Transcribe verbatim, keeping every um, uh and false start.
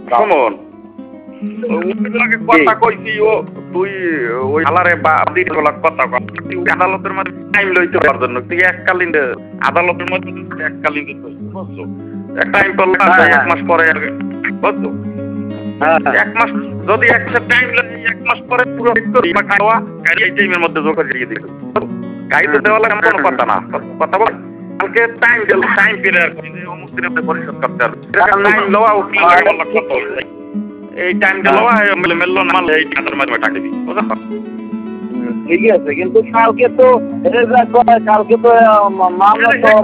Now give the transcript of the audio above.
সমন ওইগুলাকে কথা কইছি ও তুই ওই হালারে বা দিন বলা কথা কয় তুই আদালতের মধ্যে টাইম লইতে পারছ না তুই এককালীন আদালতের মধ্যে এককালীন বুঝছো এক টাইম তো এক মাস পরে বুঝছো এক মাস যদি এক টাইম লাগে এক মাস পরে পুরো করি বা খাওয়া গাড়ি এই টাইমের মধ্যে যোগ করে দিয়ে দিল গাড়ি তো দেওয়া লাগে কোনো কথা না কথা বল কালকে টাইম দিল টাইম পিরিয়ড করে অমুক দিনে পরিশোধ করতে হবে টাইম লওয়া উঠলে বলা কথা এই টাইম গেল মেলে মেললো না এই টাকার মাধ্যমে টাকা দিবি বুঝছো ঠিক আছে কিন্তু কালকে তো কালকে তো মামলা তো